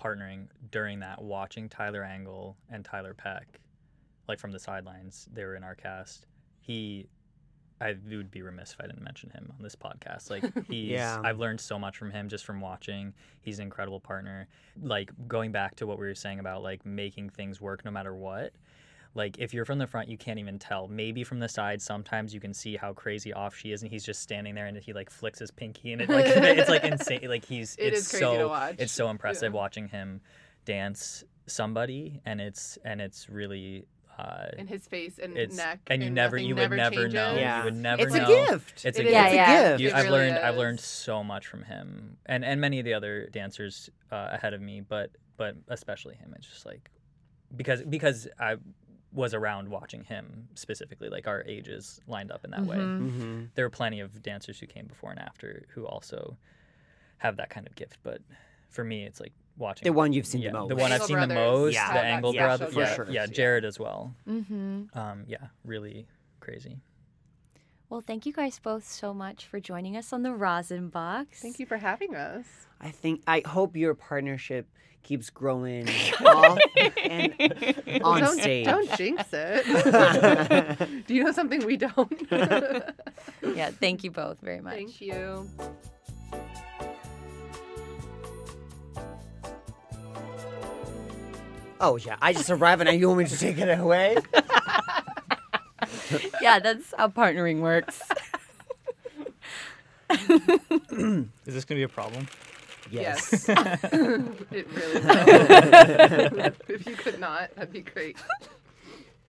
partnering during that, watching Tyler Angle and Tyler Peck, like from the sidelines, they were in our cast. He, I would be remiss if I didn't mention him on this podcast. Like he's, Yeah. I've learned so much from him just from watching. He's an incredible partner. Like going back to what we were saying about like making things work no matter what. Like if you're from the front, you can't even tell. Maybe from the side, sometimes you can see how crazy off she is, and he's just standing there, and he like flicks his pinky, and it like it's like insane. Like he's It it's is crazy so to watch. it's so impressive Yeah. watching him dance somebody, and it's and it's really. Uh, And his face and it's neck. and you never nothing you would never never changes. know. Yeah. You would never It's know. a gift. It's It a is. Yeah, gift. yeah. gift. You, It I've really learned I've is. learned so much from him, and and many of the other dancers uh, ahead of me, but but especially him. It's just like because because I was around watching him specifically, like our ages lined up in that way. Mhm. Mm-hmm. There are plenty of dancers who came before and after who also have that kind of gift, but for me, it's like watching The one you've seen yeah, the most. the one I've Angle seen the brothers most, Yeah. the have that Angle Yeah, brother, special yeah, gift. yeah, Yeah. Jared as well. Mm-hmm. Um, yeah, really crazy. Well, thank you guys both so much for joining us on the Rosin Box. Thank you for having us. I think I hope your partnership keeps growing off and Well, on don't, stage. Don't jinx it. Do you know something we don't? Yeah, thank you both very much. Thank you. Oh yeah, I just arrived and you want me to take it away? Yeah, that's how partnering works. Is this gonna be a problem? Yes. It really will. If you could not, that'd be great.